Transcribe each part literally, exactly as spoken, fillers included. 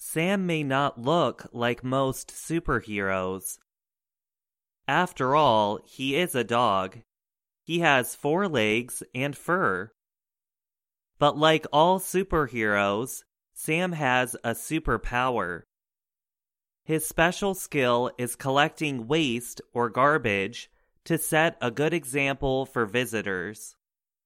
Sam may not look like most superheroes. After all, he is a dog. He has four legs and fur. But like all superheroes, Sam has a superpower. His special skill is collecting waste or garbage to set a good example for visitors.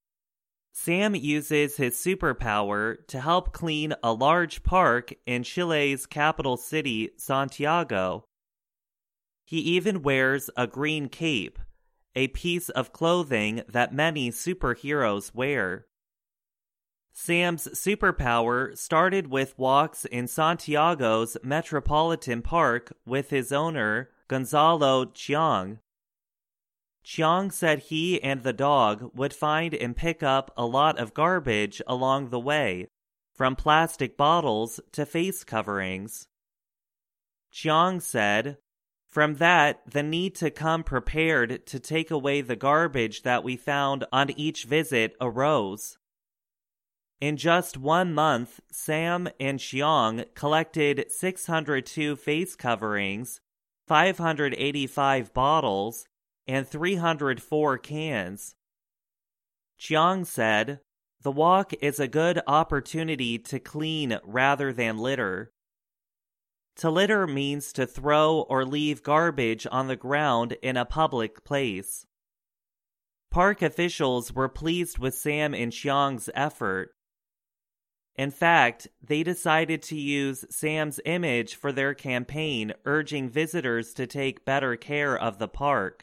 Sam uses his superpower to help clean a large park in Chile's capital city, Santiago. He even wears a green cape, a piece of clothing that many superheroes wear. Sam's superpower started with walks in Santiago's Metropolitan Park with his owner, Gonzalo Chiang. Chiang said he and the dog would find and pick up a lot of garbage along the way, from plastic bottles to face coverings. Chiang said, "From that, the need to come prepared to take away the garbage that we found on each visit arose." In just one month, Sam and Chiang collected six hundred two face coverings, five hundred eighty-five bottles, and three hundred four cans. Chiang said, "The walk is a good opportunity to clean rather than litter." To litter means to throw or leave garbage on the ground in a public place. Park officials were pleased with Sam and Chiang's effort. In fact, they decided to use Sam's image for their campaign urging visitors to take better care of the park.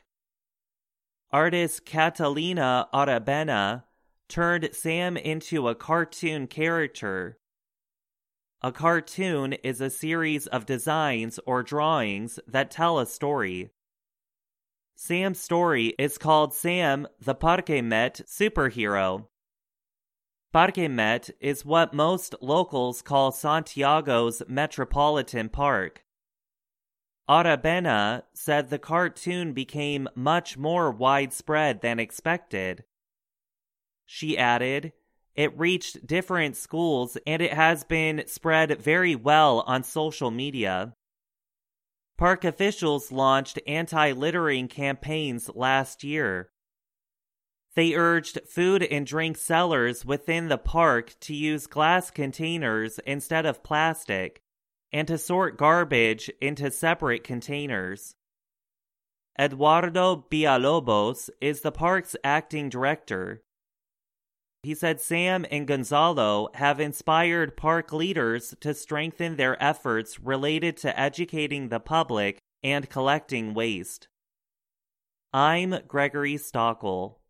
Artist Catalina Aravena turned Sam into a cartoon character. A cartoon is a series of designs or drawings that tell a story. Sam's story is called Sam the Parque Met Superhero. Parque Met is what most locals call Santiago's Metropolitan Park. Aravena said the cartoon became much more widespread than expected. She added, "It reached different schools and it has been spread very well on social media." Park officials launched anti-littering campaigns last year. They urged food and drink sellers within the park to use glass containers instead of plastic, and to sort garbage into separate containers. Eduardo Villalobos is the park's acting director. He said Sam and Gonzalo have inspired park leaders to strengthen their efforts related to educating the public and collecting waste. I'm Gregory Stockel.